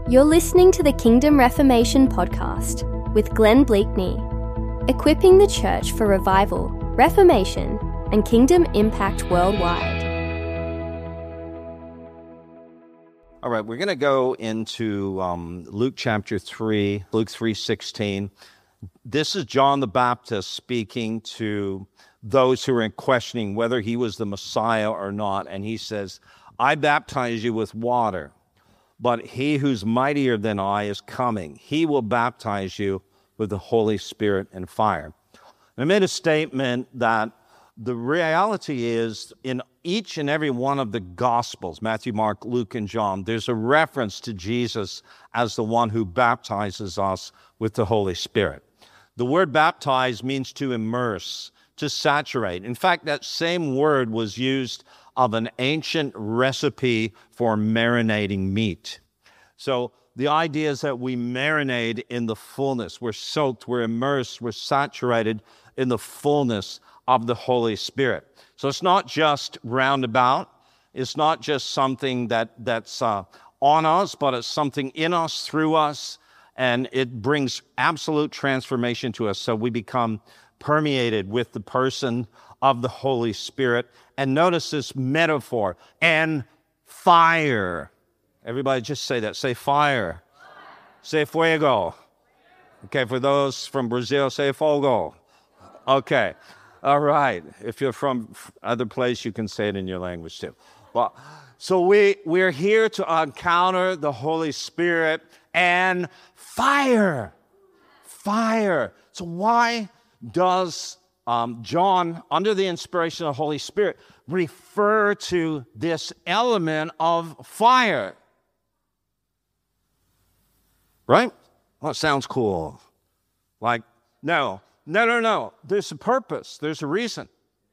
You're listening to the Kingdom Reformation podcast with Glenn Bleakney, equipping the church for revival, reformation, and kingdom impact worldwide. All right, we're going to go into Luke chapter 3, Luke 3:16. This is John the Baptist speaking to those who are questioning whether he was the Messiah or not. And he says, I baptize you with water, but he who's mightier than I is coming. He will baptize you with the Holy Spirit and fire. And I made a statement that the reality is in each and every one of the Gospels, Matthew, Mark, Luke, and John, there's a reference to Jesus as the one who baptizes us with the Holy Spirit. The word baptize means to immerse, to saturate. In fact, that same word was used of an ancient recipe for marinating meat. So the idea is that we marinate in the fullness. We're soaked, we're immersed, we're saturated in the fullness of the Holy Spirit. So it's not just roundabout. It's not just something that's on us, but it's something in us, through us, and it brings absolute transformation to us. So we become permeated with the person of the Holy Spirit. And notice this metaphor, and fire. Everybody just say that. Say fire. Say fuego. Okay, for those from Brazil, say fogo. Okay, all right. If you're from other place, you can say it in your language too. Well, so we're here to encounter the Holy Spirit and fire. Fire. So why does John, under the inspiration of the Holy Spirit, refer to this element of fire? Right? Well, it sounds cool. Like, no. There's a purpose. There's a reason.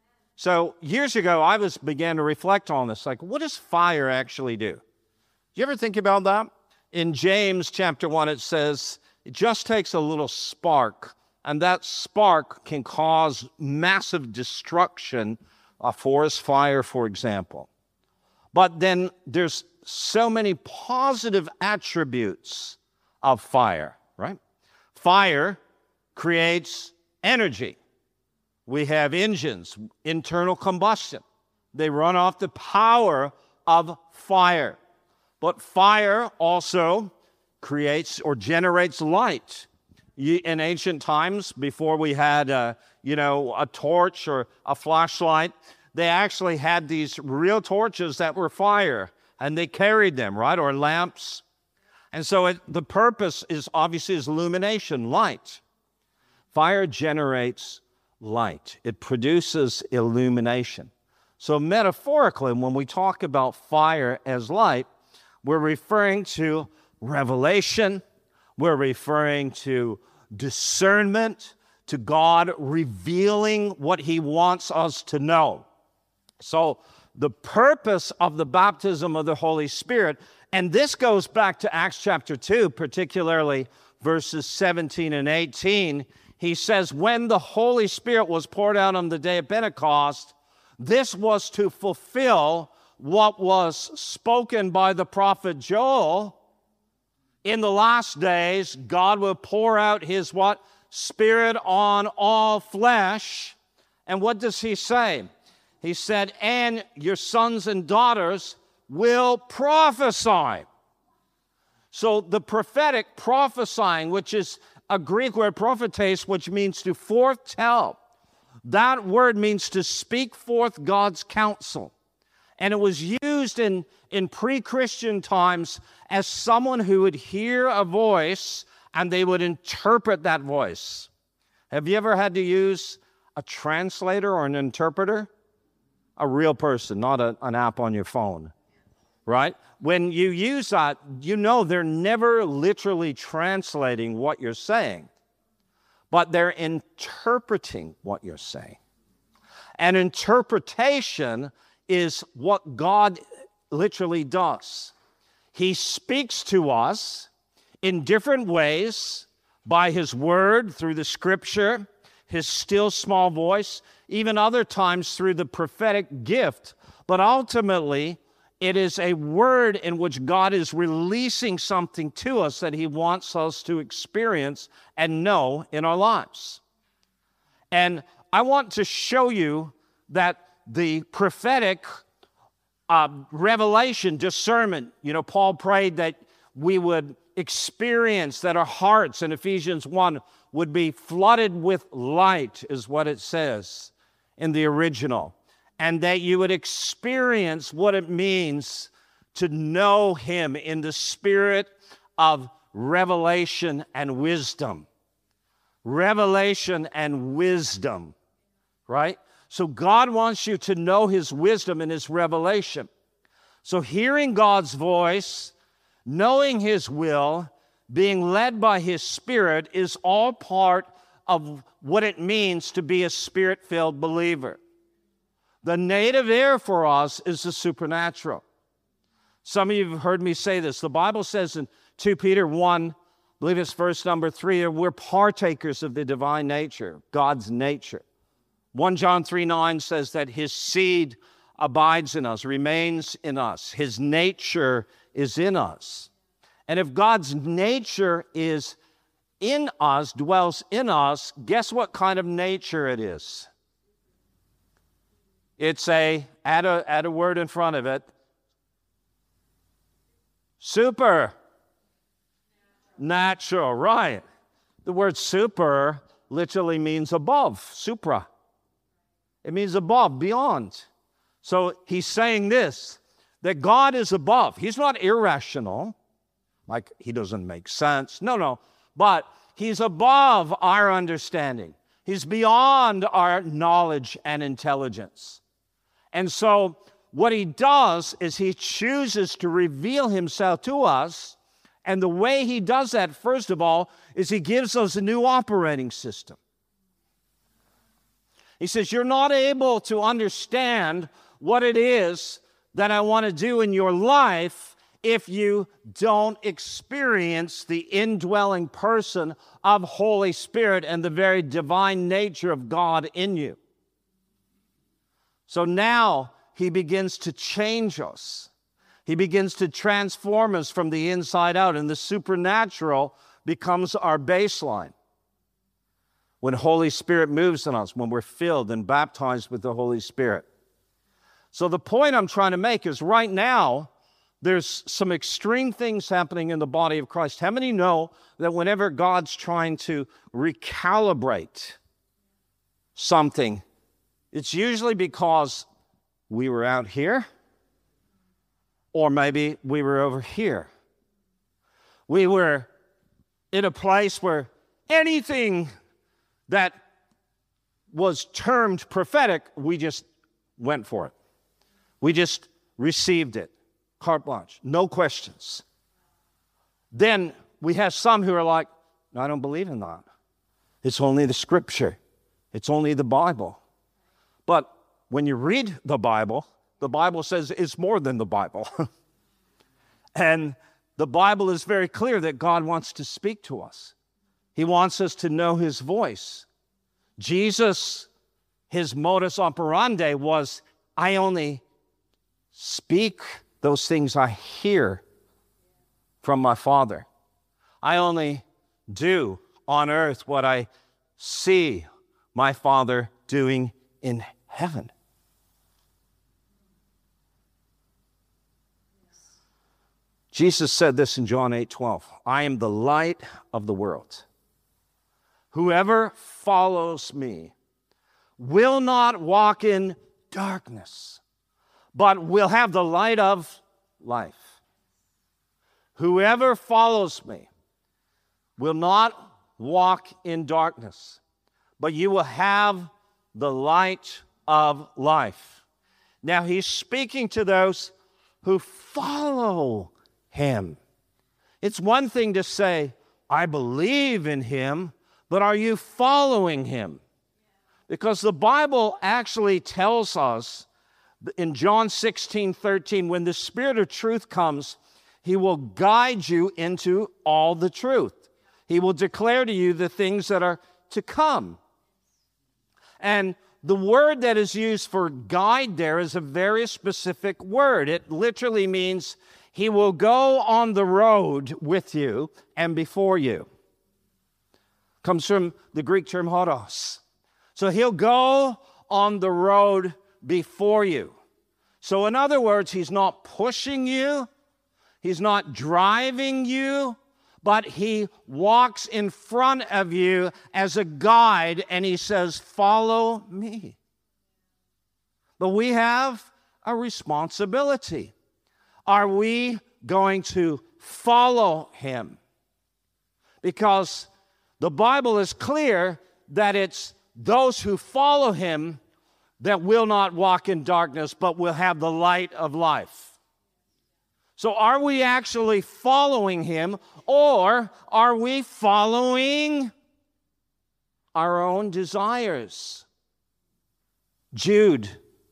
So years ago, I began to reflect on this. Like, what does fire actually do? You ever think about that? In James chapter 1, it says, it just takes a little spark, and that spark can cause massive destruction, a forest fire, for example. But then there's so many positive attributes of fire, right? Fire creates energy. We have engines, internal combustion. They run off the power of fire. But fire also creates or generates light. In ancient times, before we had a torch or a flashlight, they actually had these real torches that were fire, and they carried them, right, or lamps. And so the purpose is obviously illumination, light. Fire generates light. It produces illumination. So metaphorically, when we talk about fire as light, we're referring to revelation. We're referring to discernment, to God revealing what he wants us to know. So the purpose of the baptism of the Holy Spirit, and this goes back to Acts chapter 2, particularly verses 17 and 18, he says, when the Holy Spirit was poured out on the day of Pentecost, this was to fulfill what was spoken by the prophet Joel. In the last days, God will pour out his what? Spirit on all flesh. And what does he say? He said, and your sons and daughters will prophesy. So the prophetic prophesying, which is a Greek word prophetes, which means to foretell. That word means to speak forth God's counsel. And it was used in pre-Christian times as someone who would hear a voice and they would interpret that voice. Have you ever had to use a translator or an interpreter? A real person, not an app on your phone, right? When you use that, you know they're never literally translating what you're saying, but they're interpreting what you're saying. And interpretation is what God literally does. He speaks to us in different ways by his word, through the scripture, his still small voice, even other times through the prophetic gift. But ultimately, It is a word in which God is releasing something to us that he wants us to experience and know in our lives. And I want to show you that the prophetic revelation, discernment, Paul prayed that we would experience, that our hearts in Ephesians 1 would be flooded with light, is what it says in the original. And that you would experience what it means to know him in the spirit of revelation and wisdom. Revelation and wisdom, right? So God wants you to know his wisdom and his revelation. So hearing God's voice, knowing his will, being led by his Spirit is all part of what it means to be a Spirit-filled believer. The native air for us is the supernatural. Some of you have heard me say this. The Bible says in 2 Peter 1, I believe it's verse number 3, we're partakers of the divine nature, God's nature. 1 John 3:9 says that his seed abides in us, remains in us. His nature is in us. And if God's nature is in us, dwells in us, guess what kind of nature it is? It's add a word in front of it. Supernatural, right. The word super literally means above, supra. It means above, beyond. So he's saying this, that God is above. He's not irrational, like he doesn't make sense. No. But he's above our understanding. He's beyond our knowledge and intelligence. And so what he does is he chooses to reveal himself to us. And the way he does that, first of all, is he gives us a new operating system. He says, you're not able to understand what it is that I want to do in your life if you don't experience the indwelling person of Holy Spirit and the very divine nature of God in you. So now he begins to change us. He begins to transform us from the inside out, and the supernatural becomes our baseline. When Holy Spirit moves in us, when we're filled and baptized with the Holy Spirit. So the point I'm trying to make is right now, there's some extreme things happening in the body of Christ. How many know that whenever God's trying to recalibrate something, it's usually because we were out here, or maybe we were over here. We were in a place where anything that was termed prophetic, we just went for it. We just received it, carte blanche, no questions. Then we have some who are like, no, I don't believe in that. It's only the Scripture. It's only the Bible. But when you read the Bible says it's more than the Bible. And the Bible is very clear that God wants to speak to us. He wants us to know his voice. Jesus, his modus operandi was, I only speak those things I hear from my Father. I only do on earth what I see my Father doing in heaven. Jesus said this in John 8:12, I am the light of the world. Whoever follows me will not walk in darkness, but will have the light of life. Whoever follows me will not walk in darkness, but you will have the light of life. Now he's speaking to those who follow him. It's one thing to say, I believe in him, but are you following him? Because the Bible actually tells us in John 16:13, when the Spirit of truth comes, he will guide you into all the truth. He will declare to you the things that are to come. And the word that is used for guide there is a very specific word. It literally means he will go on the road with you and before you. Comes from the Greek term hodos. So he'll go on the road before you. So in other words, he's not pushing you, he's not driving you, but he walks in front of you as a guide and he says, follow me. But we have a responsibility. Are we going to follow him? Because the Bible is clear that it's those who follow him that will not walk in darkness, but will have the light of life. So are we actually following him, or are we following our own desires? Jude,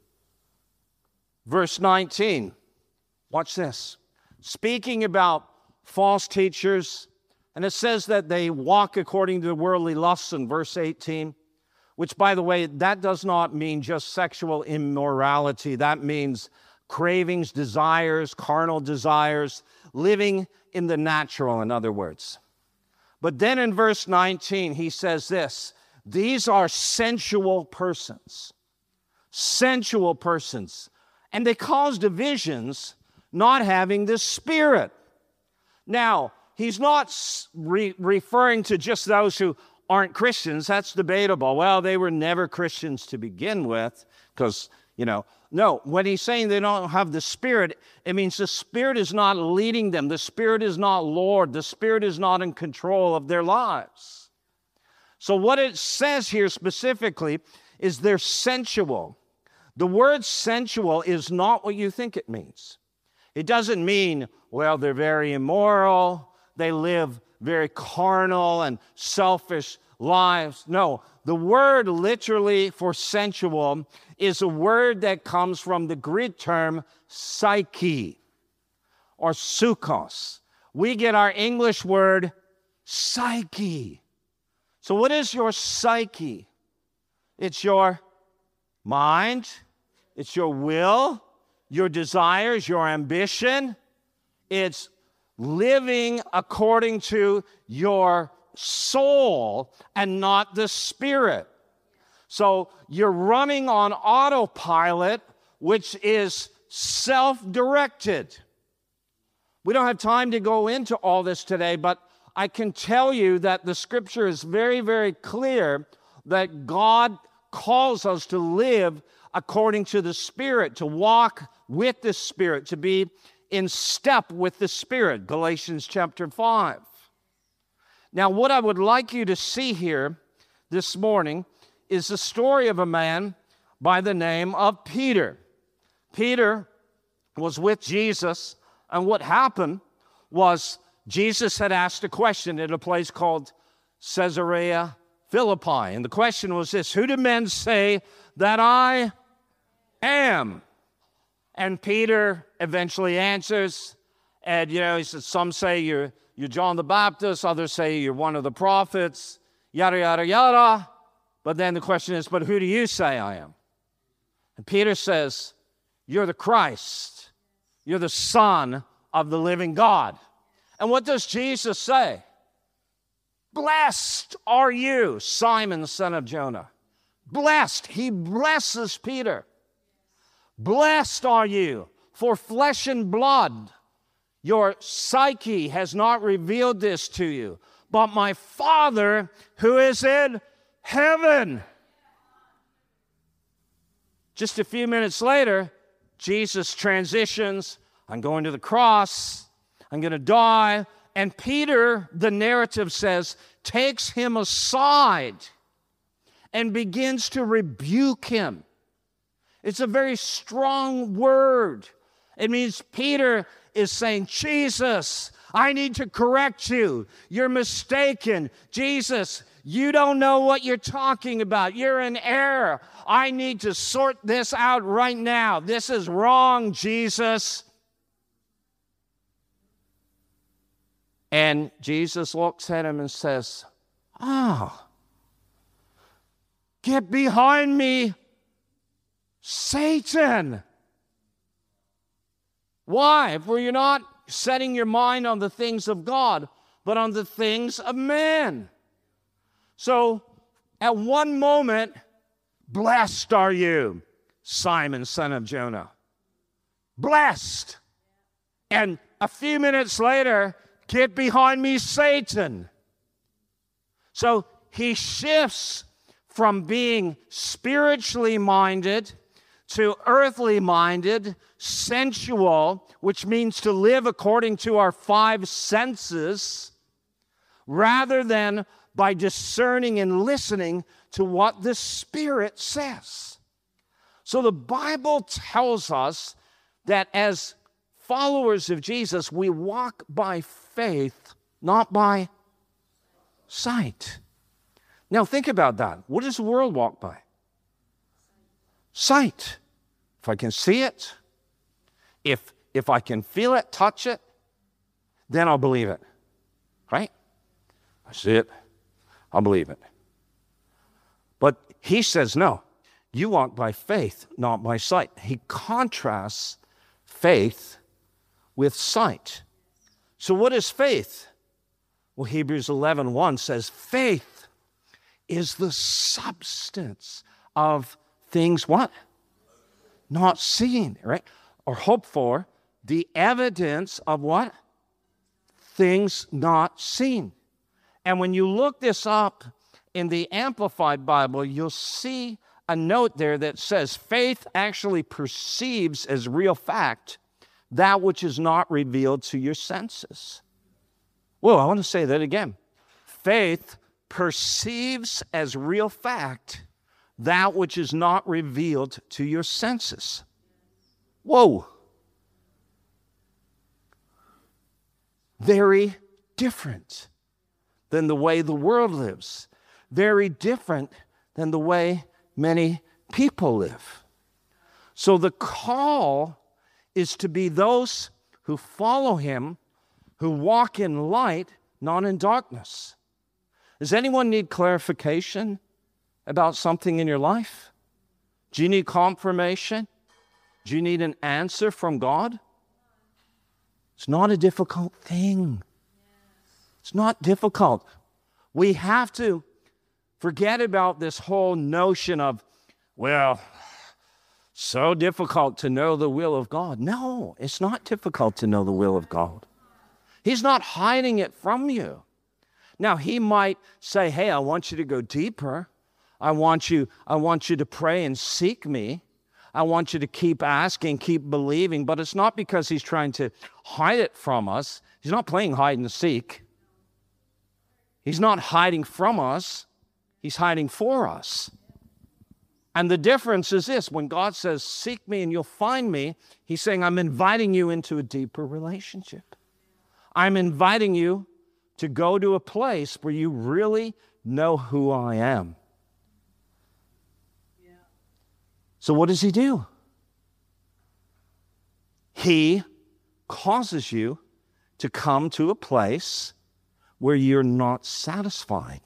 verse 19. Watch this. Speaking about false teachers, and it says that they walk according to worldly lusts in verse 18, which, by the way, that does not mean just sexual immorality. That means cravings, desires, carnal desires, living in the natural, in other words. But then in verse 19, he says this, these are sensual persons, and they cause divisions, not having the Spirit. Now, he's not referring to just those who aren't Christians. That's debatable. Well, they were never Christians to begin with because, no. When he's saying they don't have the Spirit, it means the Spirit is not leading them. The Spirit is not Lord. The Spirit is not in control of their lives. So what it says here specifically is they're sensual. The word sensual is not what you think it means. It doesn't mean, well, they're very immoral, they live very carnal and selfish lives. No, the word literally for sensual is a word that comes from the Greek term psyche or psychos. We get our English word psyche. So what is your psyche? It's your mind, it's your will, your desires, your ambition. It's living according to your soul and not the Spirit. So you're running on autopilot, which is self-directed. We don't have time to go into all this today, but I can tell you that the Scripture is very, very clear that God calls us to live according to the Spirit, to walk with the Spirit, to be in step with the Spirit, Galatians chapter 5. Now, what I would like you to see here this morning is the story of a man by the name of Peter. Peter was with Jesus, and what happened was Jesus had asked a question at a place called Caesarea Philippi, and the question was this, who do men say that I am? And Peter eventually answers, and he says, some say you're John the Baptist, others say you're one of the prophets, yada, yada, yada. But then the question is, but who do you say I am? And Peter says, you're the Christ. You're the Son of the living God. And what does Jesus say? Blessed are you, Simon, son of Jonah. Blessed. He blesses Peter. Blessed are you, for flesh and blood, your psyche has not revealed this to you, but my Father who is in heaven. Just a few minutes later, Jesus transitions. I'm going to the cross. I'm going to die. And Peter, the narrative says, takes him aside and begins to rebuke him. It's a very strong word. It means Peter is saying, Jesus, I need to correct you. You're mistaken. Jesus, you don't know what you're talking about. You're in error. I need to sort this out right now. This is wrong, Jesus. And Jesus looks at him and says, get behind me, Satan. Why? For you're not setting your mind on the things of God, but on the things of man. So, at one moment, blessed are you, Simon, son of Jonah. Blessed. And a few minutes later, get behind me, Satan. So he shifts from being spiritually minded to earthly minded, sensual, which means to live according to our five senses, rather than by discerning and listening to what the Spirit says. So the Bible tells us that as followers of Jesus, we walk by faith, not by sight. Now think about that. What does the world walk by? Sight. If I can see it, if I can feel it, touch it, then I'll believe it. Right? I see it, I'll believe it. But he says, no, you walk by faith, not by sight. He contrasts faith with sight. So what is faith? Well, Hebrews 11:1 says, faith is the substance of things what? Not seen, right? Or hoped for, the evidence of what? Things not seen. And when you look this up in the Amplified Bible, you'll see a note there that says faith actually perceives as real fact that which is not revealed to your senses. Well, I want to say that again. Faith perceives as real fact that which is not revealed to your senses. Whoa. Very different than the way the world lives. Very different than the way many people live. So the call is to be those who follow him, who walk in light, not in darkness. Does anyone need clarification about something in your life? Do you need confirmation? Do you need an answer from God? It's not a difficult thing. It's not difficult. We have to forget about this whole notion of, well, so difficult to know the will of God. No, it's not difficult to know the will of God. He's not hiding it from you. Now, he might say, hey, I want you to go deeper. I want you to pray and seek me. I want you to keep asking, keep believing. But it's not because he's trying to hide it from us. He's not playing hide and seek. He's not hiding from us. He's hiding for us. And the difference is this. When God says, seek me and you'll find me, he's saying, I'm inviting you into a deeper relationship. I'm inviting you to go to a place where you really know who I am. Yeah. So what does he do? He causes you to come to a place where you're not satisfied.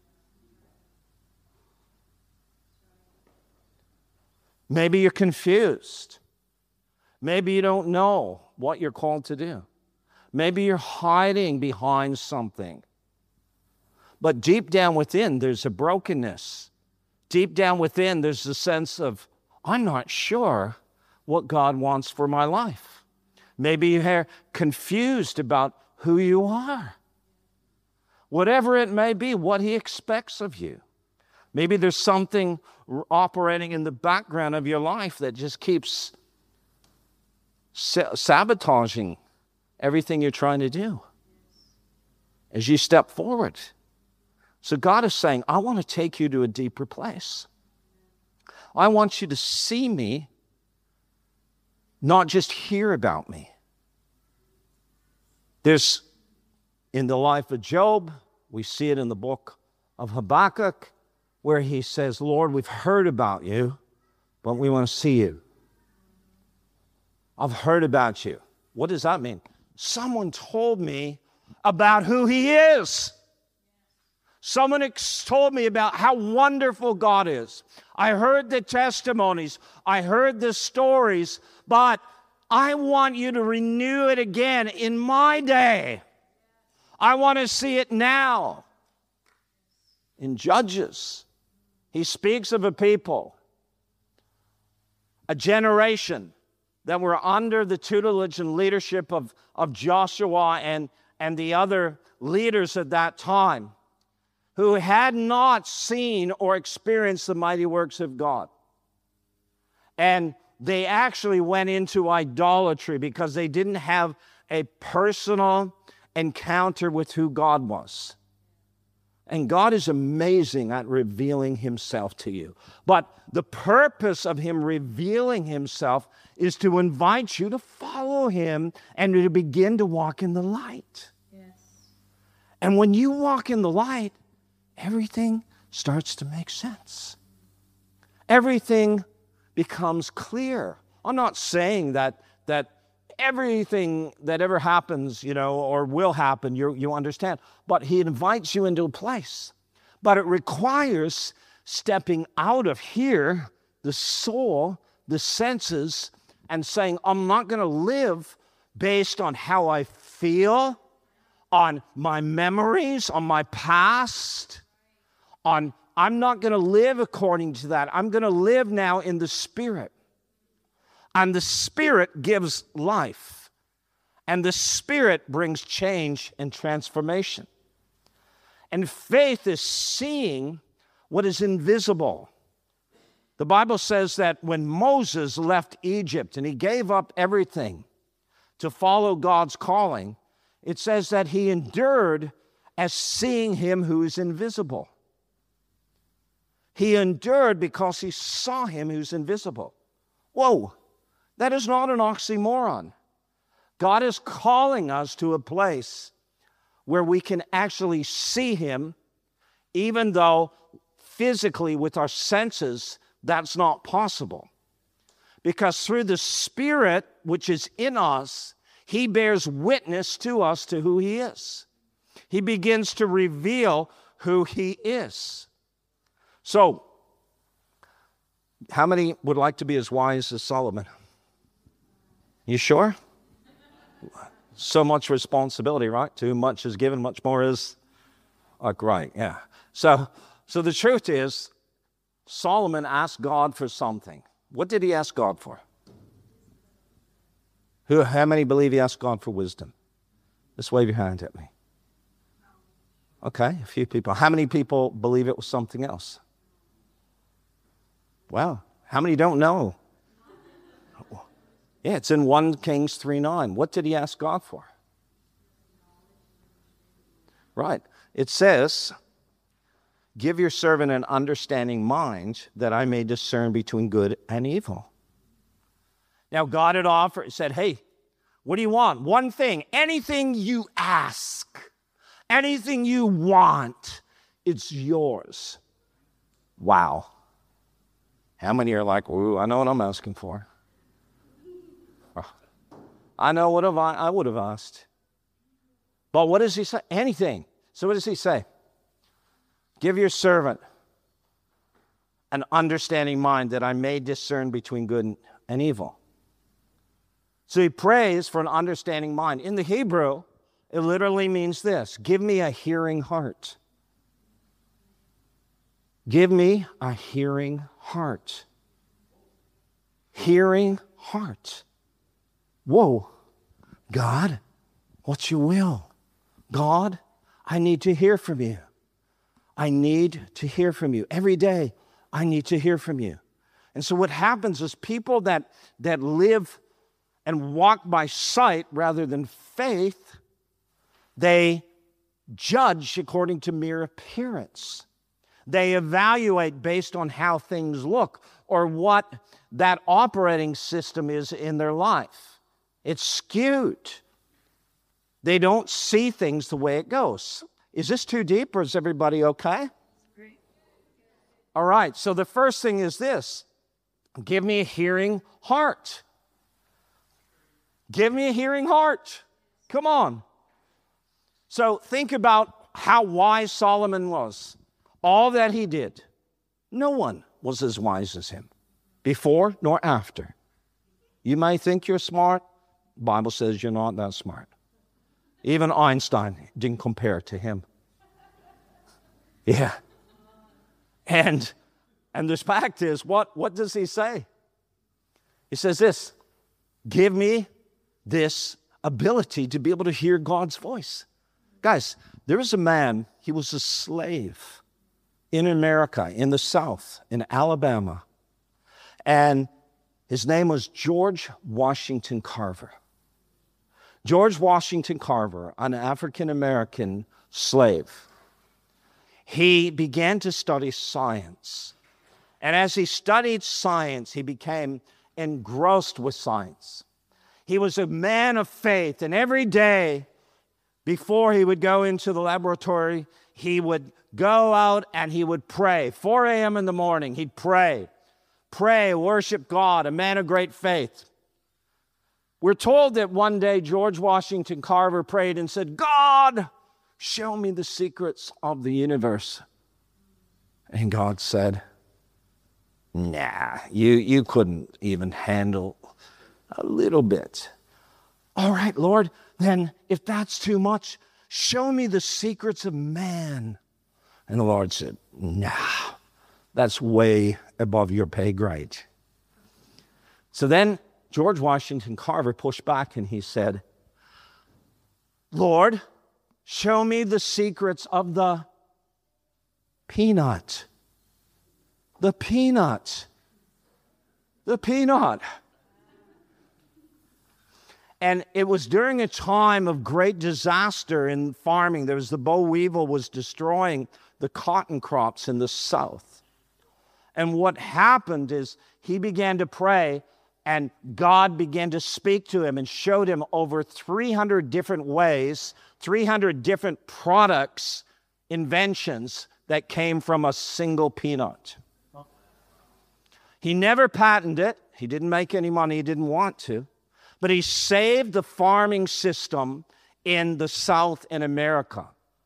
Maybe you're confused. Maybe you don't know what you're called to do. Maybe you're hiding behind something. But deep down within, there's a brokenness. Deep down within, there's a sense of, I'm not sure what God wants for my life. Maybe you're confused about who you are. Whatever it may be, what he expects of you. Maybe there's something operating in the background of your life that just keeps sabotaging everything you're trying to do as you step forward. So God is saying, I want to take you to a deeper place. I want you to see me, not just hear about me. There's, in the life of Job, we see it in the book of Habakkuk, where he says, Lord, we've heard about you, but we want to see you. I've heard about you. What does that mean? Someone told me about who he is. Someone told me about how wonderful God is. I heard the testimonies. I heard the stories. But I want you to renew it again in my day. I want to see it now. In Judges, he speaks of a people, a generation that were under the tutelage and leadership of Joshua and the other leaders at that time, who had not seen or experienced the mighty works of God. And they actually went into idolatry because they didn't have a personal encounter with who God was. And God is amazing at revealing himself to you. But the purpose of him revealing himself is to invite you to follow him and to begin to walk in the light. Yes. And when you walk in the light, everything starts to make sense. Everything becomes clear. I'm not saying that everything that ever happens, or will happen, you understand. But he invites you into a place. But it requires stepping out of here, the soul, the senses, and saying, I'm not going to live based on how I feel, on my memories, on my past, I'm not going to live according to that. I'm going to live now in the Spirit. And the Spirit gives life. And the Spirit brings change and transformation. And faith is seeing what is invisible. The Bible says that when Moses left Egypt and he gave up everything to follow God's calling, it says that he endured as seeing him who is invisible. He endured because he saw him who's invisible. Whoa, that is not an oxymoron. God is calling us to a place where we can actually see him, even though physically with our senses, that's not possible. Because through the Spirit which is in us, he bears witness to us to who he is. He begins to reveal who he is. So, how many would like to be as wise as Solomon? You sure? So much responsibility, right? Too much is given, much more is... right, yeah. So the truth is, Solomon asked God for something. What did he ask God for? How many believe he asked God for wisdom? Just wave your hand at me. Okay, a few people. How many people believe it was something else? Wow. How many don't know? Yeah, it's in 1 Kings 3:9. What did he ask God for? Right. It says, give your servant an understanding mind that I may discern between good and evil. Now, God had said, hey, what do you want? One thing, anything you ask, anything you want, it's yours. Wow. How many are like, ooh, I know what I'm asking for. I know what I would have asked. But what does he say? Anything. So what does he say? Give your servant an understanding mind that I may discern between good and evil. So he prays for an understanding mind. In the Hebrew, it literally means this: give me a hearing heart. Give me a hearing heart. Hearing heart. Whoa, God, what's your will? God, I need to hear from you. I need to hear from you. Every day, I need to hear from you. And so what happens is people that live and walk by sight rather than faith, they judge according to mere appearance. They evaluate based on how things look or what that operating system is in their life. It's skewed. They don't see things the way it goes. Is this too deep or is everybody okay? Great. All right, so the first thing is this: give me a hearing heart. Give me a hearing heart. Come on. So think about how wise Solomon was, all that he did, no one was as wise as him, before nor after. You may think you're smart. The Bible says you're not that smart. Even Einstein didn't compare to him. Yeah. And the fact is, what does he say? He says this, give me this ability to be able to hear God's voice. Guys, there was a man, he was a slave in America, in the South, in Alabama. And his name was George Washington Carver. George Washington Carver, an African-American slave. He began to study science. And as he studied science, he became engrossed with science. He was a man of faith, and every day before he would go into the laboratory, he would go out and he would pray. 4 a.m. in the morning, he'd pray, worship God, a man of great faith. We're told that one day George Washington Carver prayed and said, God, show me the secrets of the universe. And God said, nah, you couldn't even handle a little bit. All right, Lord, then if that's too much, show me the secrets of man. And the Lord said, nah, that's way above your pay grade. So then George Washington Carver pushed back and he said, Lord, show me the secrets of the peanut. The peanut. The peanut. And it was during a time of great disaster in farming. There was the boll weevil was destroying the cotton crops in the South. And what happened is he began to pray, and God began to speak to him and showed him over 300 different ways, 300 different products, inventions that came from a single peanut. He never patented it. He didn't make any money. He didn't want to. But he saved the farming system in the South in America.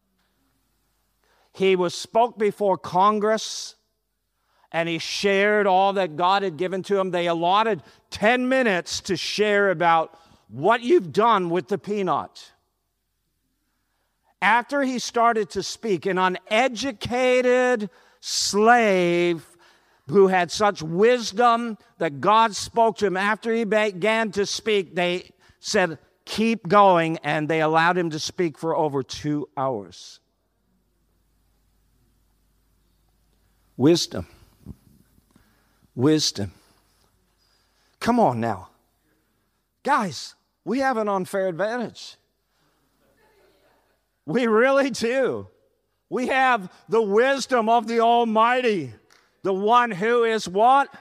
He spoke before Congress, and he shared all that God had given to him. They allotted 10 minutes to share about what you've done with the peanut. After he started to speak, an uneducated slave who had such wisdom that God spoke to him, after he began to speak, they said, keep going, and they allowed him to speak for over 2 hours. Wisdom. Wisdom. Come on now. Guys, we have an unfair advantage. We really do. We have the wisdom of the Almighty, the one who is what?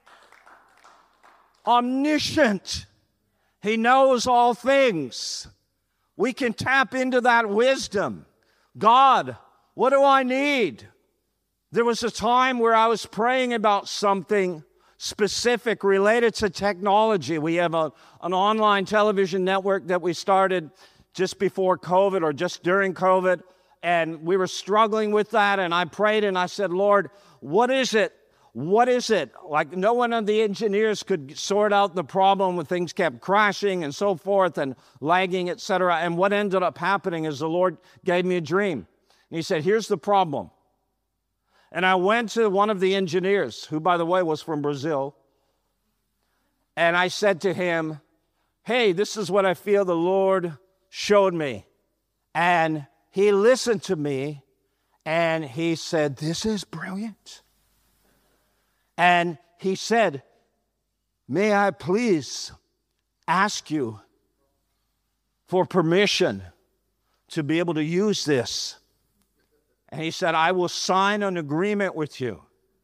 Omniscient. He knows all things. We can tap into that wisdom. God, what do I need? There was a time where I was praying about something specific related to technology. We have an online television network that we started just before COVID or just during COVID, and we were struggling with that, and I prayed and I said, Lord, what is it? What is it? Like no one of the engineers could sort out the problem when things kept crashing and so forth and lagging, etc. And what ended up happening is the Lord gave me a dream. And he said, here's the problem. And I went to one of the engineers, who, by the way, was from Brazil. And I said to him, hey, this is what I feel the Lord showed me. And he listened to me, and he said, this is brilliant. And he said, may I please ask you for permission to be able to use this? And he said, I will sign an agreement with you.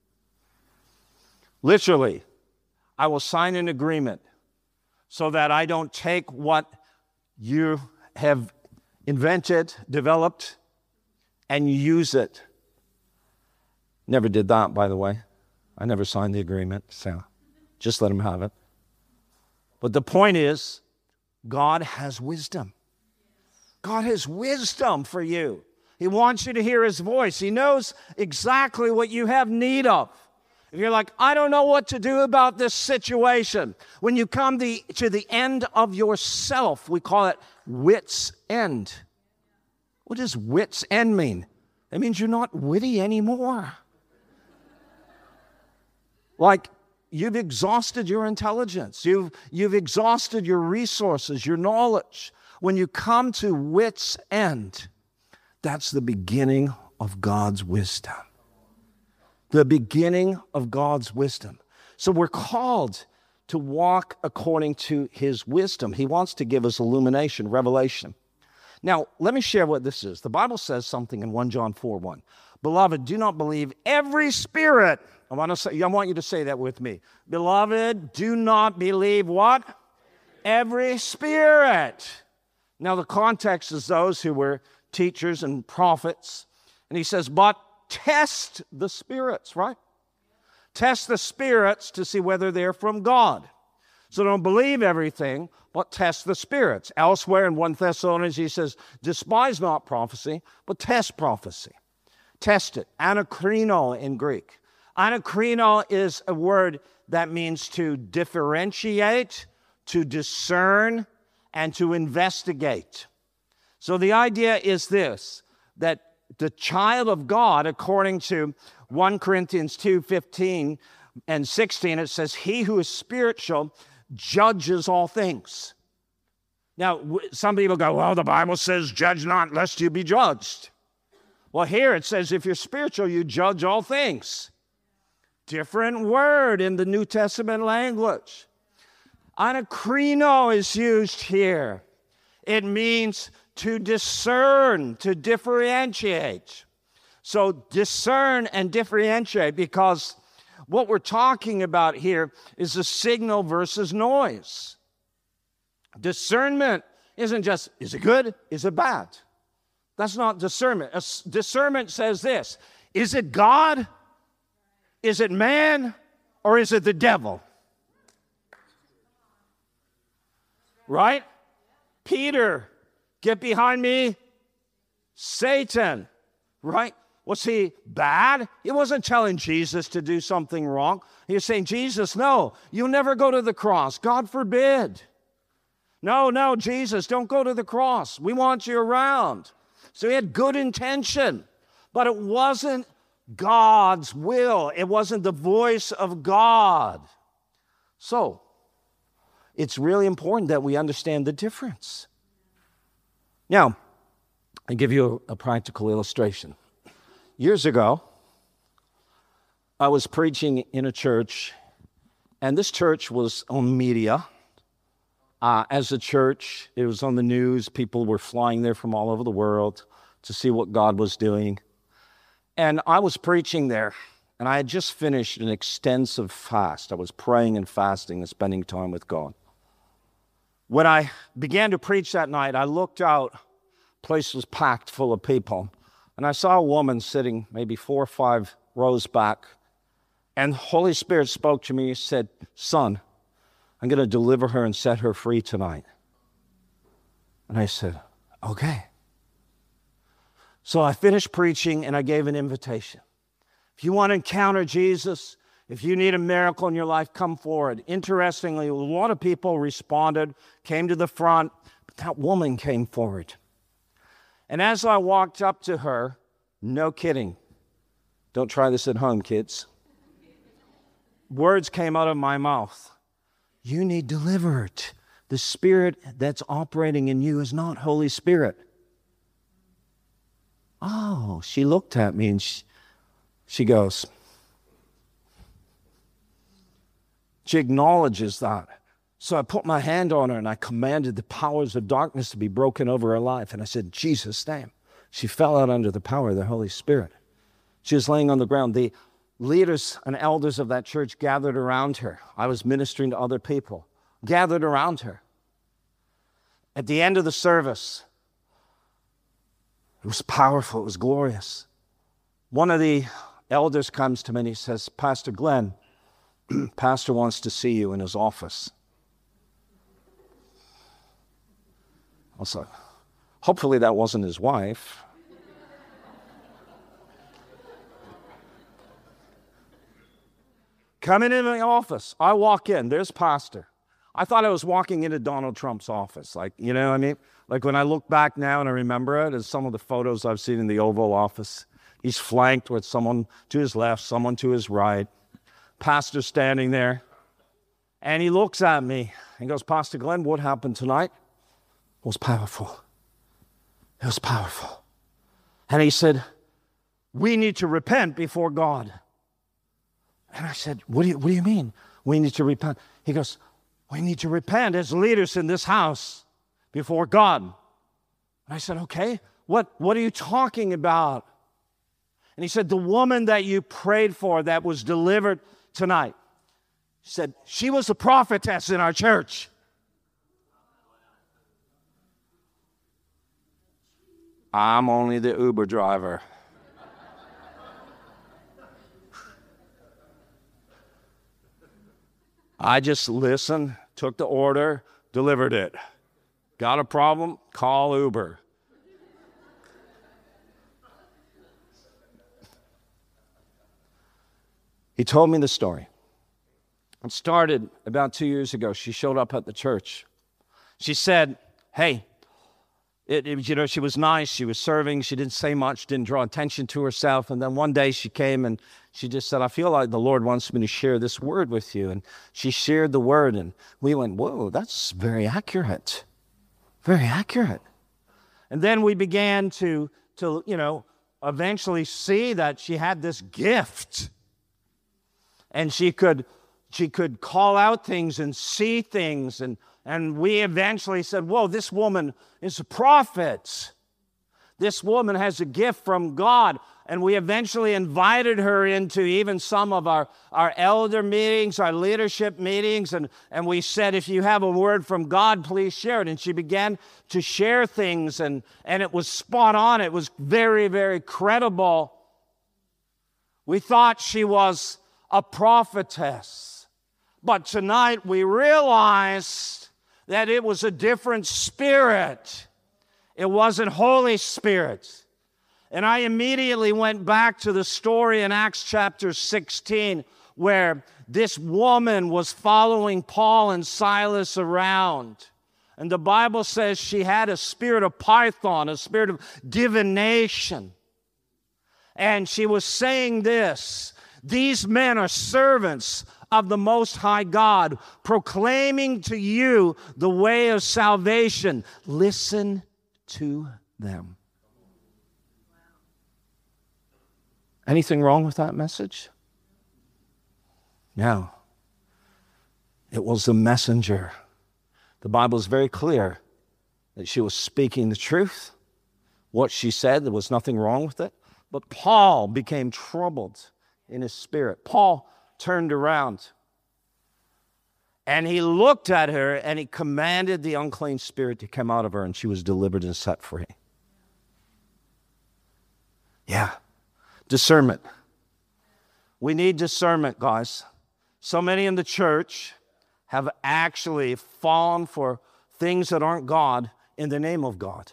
Literally, I will sign an agreement so that I don't take what you have invented, developed, and use it. Never did that, by the way. I never signed the agreement, so just let him have it. But the point is, God has wisdom. God has wisdom for you. He wants you to hear his voice. He knows exactly what you have need of. If you're like, I don't know what to do about this situation, when you come to the end of yourself, we call it wit's end. What does wit's end mean? It means you're not witty anymore. Like, you've exhausted your intelligence. You've exhausted your resources, your knowledge. When you come to wit's end, that's the beginning of God's wisdom. The beginning of God's wisdom. So we're called to walk according to his wisdom. He wants to give us illumination, revelation. Now, let me share what this is. The Bible says something in 1 John 4:1. Beloved, do not believe every spirit. I want you to say that with me. Beloved, do not believe what? Every spirit. Now, the context is those who were teachers and prophets. And he says, but test the spirits, right? Test the spirits to see whether they're from God. So don't believe everything, but test the spirits. Elsewhere in 1 Thessalonians, he says, despise not prophecy, but test prophecy. Test it. Anakrino in Greek. Anakrino is a word that means to differentiate, to discern, and to investigate. So the idea is this, that the child of God, according to 1 Corinthians 2:15 and 16, it says, he who is spiritual judges all things. Now, some people go, well, the Bible says, judge not lest you be judged. Well, here it says, if you're spiritual, you judge all things. Different word in the New Testament language. Anakrino is used here. It means to discern, to differentiate. So discern and differentiate, because what we're talking about here is a signal versus noise. Discernment isn't just, is it good? Is it bad? That's not discernment. Discernment says this, is it God? Is it man? Or is it the devil? Right? Peter, get behind me, Satan, right? Was he bad? He wasn't telling Jesus to do something wrong. He was saying, Jesus, no, you'll never go to the cross. God forbid. No, Jesus, don't go to the cross. We want you around. So he had good intention, but it wasn't God's will. It wasn't the voice of God. So it's really important that we understand the difference. Now, I'll give you a practical illustration. Years ago, I was preaching in a church, and this church was on media. As a church, it was on the news. People were flying there from all over the world to see what God was doing. And I was preaching there, and I had just finished an extensive fast. I was praying and fasting and spending time with God. When I began to preach that night, I looked out. The place was packed full of people. And I saw a woman sitting maybe 4 or 5 rows back. And the Holy Spirit spoke to me and said, son, I'm going to deliver her and set her free tonight. And I said, okay. So I finished preaching and I gave an invitation. If you want to encounter Jesus, if you need a miracle in your life, come forward. Interestingly, a lot of people responded, came to the front, but that woman came forward. And as I walked up to her, no kidding, don't try this at home, kids. Words came out of my mouth. You need delivered. The spirit that's operating in you is not Holy Spirit. Oh, she looked at me and she goes, she acknowledges that. So I put my hand on her and I commanded the powers of darkness to be broken over her life. And I said, in Jesus' name. She fell out under the power of the Holy Spirit. She was laying on the ground. The leaders and elders of that church gathered around her. I was ministering to other people, gathered around her. At the end of the service, it was powerful, it was glorious. One of the elders comes to me and he says, Pastor Glenn, Pastor wants to see you in his office. I was like, hopefully that wasn't his wife. Coming into the office, I walk in, there's pastor. I thought I was walking into Donald Trump's office. Like, you know what I mean? Like when I look back now and I remember it, as some of the photos I've seen in the Oval Office, he's flanked with someone to his left, someone to his right. Pastor standing there. And he looks at me and goes, Pastor Glenn, what happened tonight? It was powerful. It was powerful. And he said, we need to repent before God. And I said, what do you mean we need to repent? He goes, we need to repent as leaders in this house before God. And I said, okay, what are you talking about? And he said, the woman that you prayed for that was delivered tonight, he said, she was a prophetess in our church. I'm only the Uber driver. I just listened, took the order, delivered it. Got a problem? Call Uber. He told me the story. It started about 2 years ago. She showed up at the church. She said, hey, she was nice. She was serving. She didn't say much, didn't draw attention to herself. And then one day she came and she just said, I feel like the Lord wants me to share this word with you. And she shared the word. And we went, whoa, that's very accurate. Very accurate. And then we began to eventually see that she had this gift. And she could call out things and see things. And we eventually said, whoa, this woman is a prophet. This woman has a gift from God. And we eventually invited her into even some of our elder meetings, our leadership meetings. And we said, if you have a word from God, please share it. And she began to share things. And it was spot on. It was very, very credible. We thought she was a prophetess. But tonight we realized that it was a different spirit. It wasn't Holy Spirit. And I immediately went back to the story in Acts chapter 16 where this woman was following Paul and Silas around. And the Bible says she had a spirit of Python, a spirit of divination. And she was saying this, these men are servants of the Most High God, proclaiming to you the way of salvation. Listen to them. Anything wrong with that message? No. It was the messenger. The Bible is very clear that she was speaking the truth. What she said, there was nothing wrong with it. But Paul became troubled in his spirit. Paul turned around and he looked at her and he commanded the unclean spirit to come out of her, and she was delivered and set free. Yeah. Discernment. We need discernment, guys. So many in the church have actually fallen for things that aren't God in the name of God.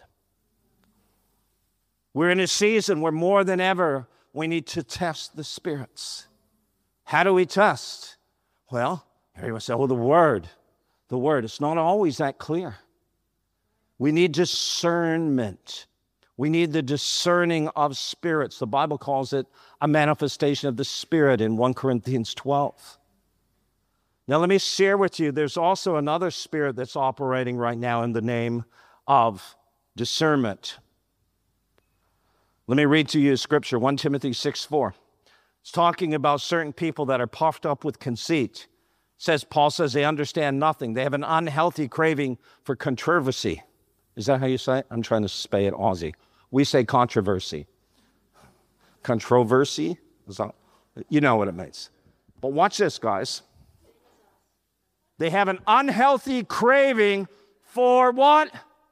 We're in a season where more than ever we need to test the spirits. How do we test? Well, everyone say, the Word. The Word. It's not always that clear. We need discernment. We need the discerning of spirits. The Bible calls it a manifestation of the Spirit in 1 Corinthians 12. Now let me share with you, there's also another spirit that's operating right now in the name of discernment. Let me read to you a scripture, 1 Timothy 6:4. It's talking about certain people that are puffed up with conceit. Paul says they understand nothing. They have an unhealthy craving for controversy. Is that how you say it? I'm trying to say it Aussie. We say controversy. Controversy? You know what it means. But watch this, guys. They have an unhealthy craving for what?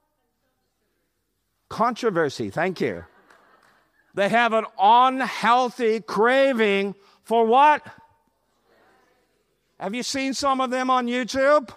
Controversy. Thank you. They have an unhealthy craving for what? Have you seen some of them on YouTube?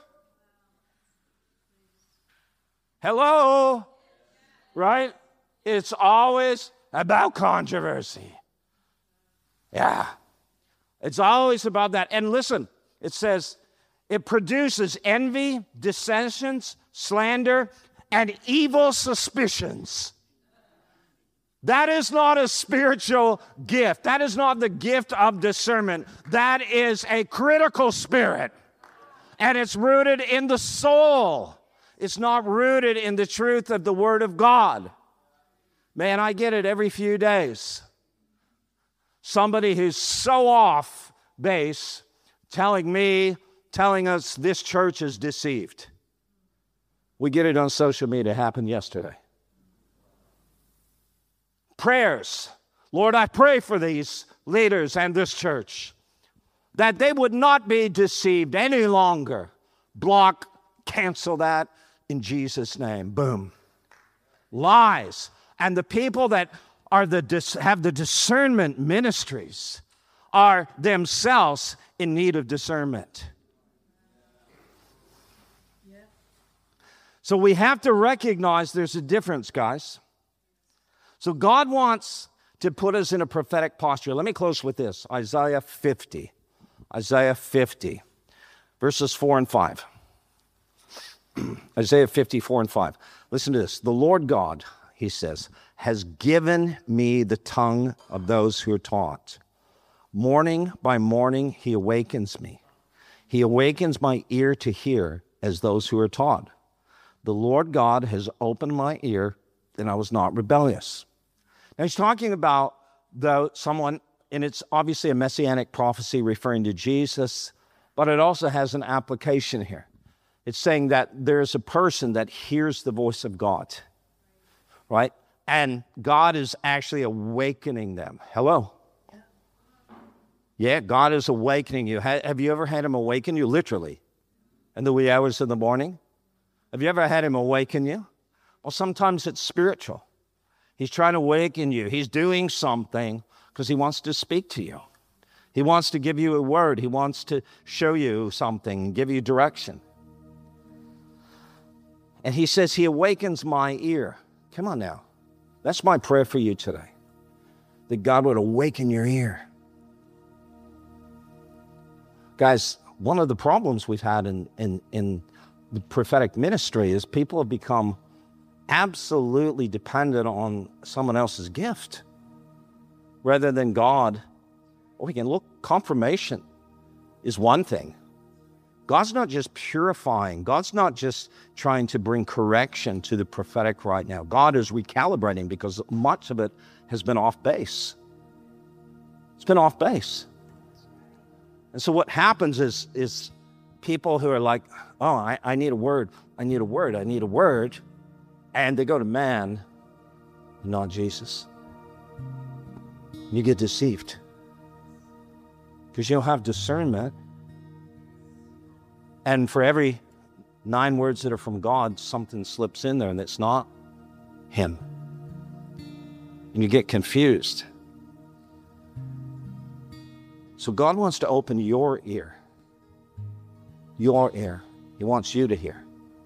Hello? Right? It's always about controversy. Yeah. It's always about that. And listen, it says, it produces envy, dissensions, slander, and evil suspicions. That is not a spiritual gift. That is not the gift of discernment. That is a critical spirit. And it's rooted in the soul. It's not rooted in the truth of the Word of God. Man, I get it every few days. Somebody who's so off base telling us this church is deceived. We get it on social media. It happened yesterday. Prayers. Lord, I pray for these leaders and this church that they would not be deceived any longer. Block, cancel that in Jesus' name. Boom. Lies. And the people that are have the discernment ministries are themselves in need of discernment. So we have to recognize there's a difference, guys. So God wants to put us in a prophetic posture. Let me close with this. Isaiah 50. Isaiah 50, verses 4 and 5. Isaiah 50, 4 and 5. Listen to this. The Lord God, he says, has given me the tongue of those who are taught. Morning by morning, he awakens me. He awakens my ear to hear as those who are taught. The Lord God has opened my ear, and I was not rebellious. Now, he's talking about someone, and it's obviously a messianic prophecy referring to Jesus, but it also has an application here. It's saying that there's a person that hears the voice of God, right? And God is actually awakening them. Hello? Yeah, God is awakening you. Have you ever had him awaken you? Literally. In the wee hours of the morning? Have you ever had him awaken you? Well, sometimes it's spiritual. He's trying to awaken you. He's doing something because he wants to speak to you. He wants to give you a word. He wants to show you something, give you direction. And he says, he awakens my ear. Come on now. That's my prayer for you today, that God would awaken your ear. Guys, one of the problems we've had in the prophetic ministry is people have become absolutely dependent on someone else's gift rather than God. Well, we can look, confirmation is one thing. God's not just purifying. God's not just trying to bring correction to the prophetic right now. God is recalibrating because much of it has been off base. It's been off base. And so what happens is people who are like, oh, I need a word. I need a word. I need a word. And they go to man, not Jesus. You get deceived because you don't have discernment. And for every 9 words that are from God, something slips in there and it's not him. And you get confused. So God wants to open your ear. Your ear. He wants you to hear.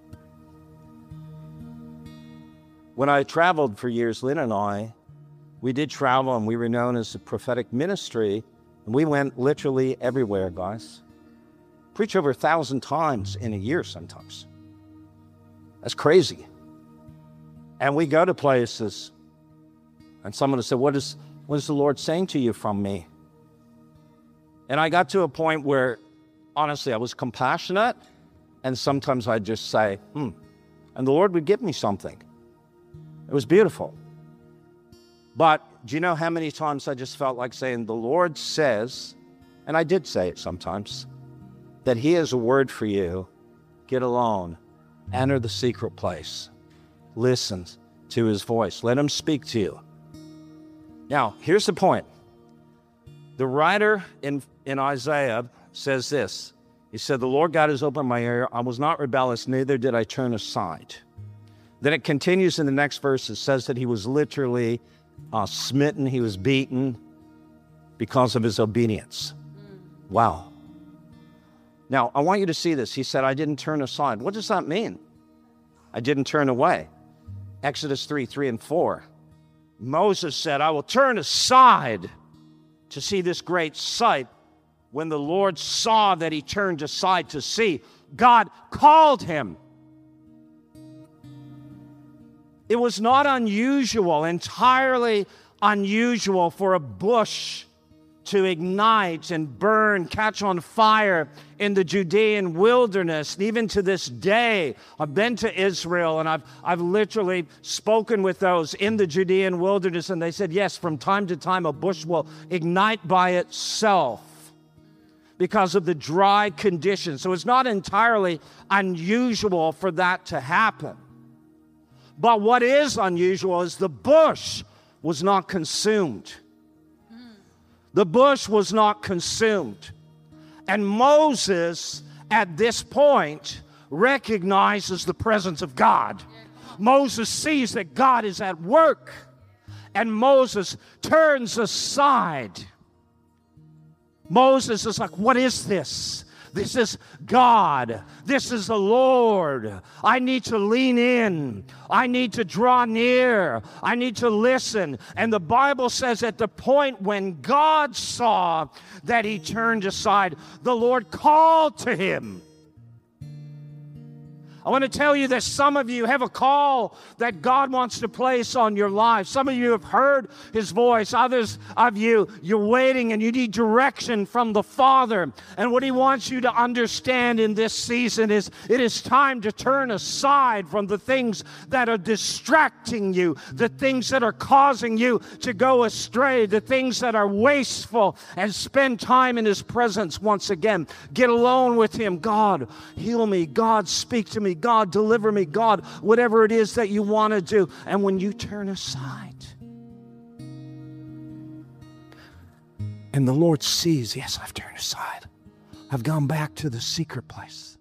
When I traveled for years, Lynn and I, we did travel and we were known as a prophetic ministry. And we went literally everywhere, guys. Preach over 1,000 times in a year sometimes. That's crazy. And we go to places and someone would say, what is the Lord saying to you from me? And I got to a point where, honestly, I was compassionate, and sometimes I'd just say, and the Lord would give me something. It was beautiful. But do you know how many times I just felt like saying, the Lord says, and I did say it sometimes, that he has a word for you. Get alone. Enter the secret place. Listen to his voice. Let him speak to you. Now, here's the point. The writer in Isaiah says this. He said, the Lord God has opened my ear. I was not rebellious, neither did I turn aside. Then it continues in the next verse. It says that he was literally smitten. He was beaten because of his obedience. Wow. Now, I want you to see this. He said, I didn't turn aside. What does that mean? I didn't turn away. Exodus 3 and 4. Moses said, I will turn aside to see this great sight, when the Lord saw that he turned aside to see, God called him. It was not unusual, entirely unusual, for a bush to ignite and burn, catch on fire in the Judean wilderness. And even to this day, I've been to Israel and I've literally spoken with those in the Judean wilderness, and they said, yes, from time to time a bush will ignite by itself because of the dry conditions. So it's not entirely unusual for that to happen. But what is unusual is the bush was not consumed. The bush was not consumed. And Moses, at this point, recognizes the presence of God. Moses sees that God is at work, and Moses turns aside. Moses is like, what is this? This is God. This is the Lord. I need to lean in. I need to draw near. I need to listen. And the Bible says at the point when God saw that he turned aside, the Lord called to him. I want to tell you that some of you have a call that God wants to place on your life. Some of you have heard his voice. Others of you, you're waiting and you need direction from the Father. And what he wants you to understand in this season is it is time to turn aside from the things that are distracting you, the things that are causing you to go astray, the things that are wasteful, and spend time in his presence once again. Get alone with him. God, heal me. God, speak to me. God, deliver me. God, whatever it is that you want to do. And when you turn aside, and the Lord sees, yes, I've turned aside. I've gone back to the secret place.